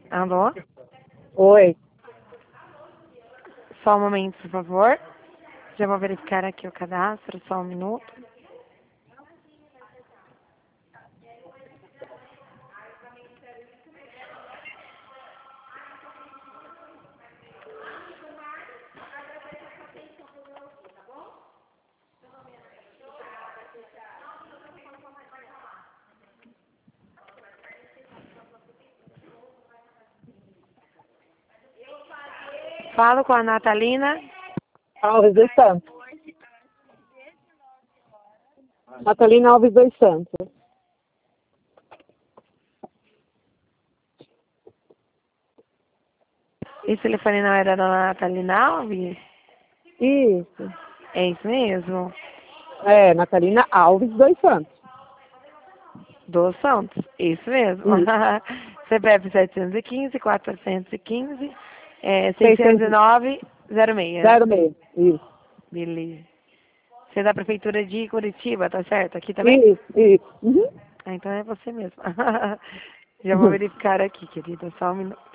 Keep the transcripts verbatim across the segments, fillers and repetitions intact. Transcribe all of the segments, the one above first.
Alô? Oi. Só um momento, por favor. Já vou verificar aqui o cadastro, só um minuto. Falo com a Natalina. Alves dos Santos. Natalina Alves dos Santos. Esse telefone não era da Natalina Alves? Isso. É isso mesmo? É, Natalina Alves dos Santos. Dos Santos, isso mesmo. Isso. C P F setecentos e quinze, quatrocentos e quinze, é, seiscentos e seiscentos nove, zero seis. zero seis. Isso. Beleza. Você é da prefeitura de Curitiba, tá certo? Aqui também? Isso, isso. Uhum. Ah, então é você mesmo. Já vou verificar aqui, querida, só um minuto.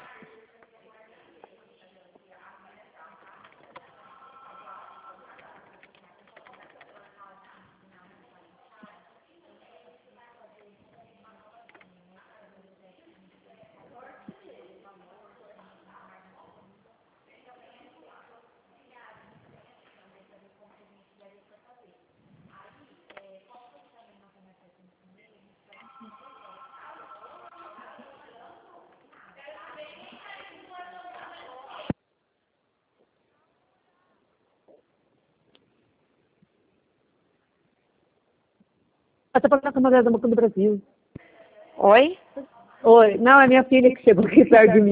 Você pode na Câmara da Banco do Brasil. Oi? Oi. Não, é minha filha que chegou aqui perto de mim.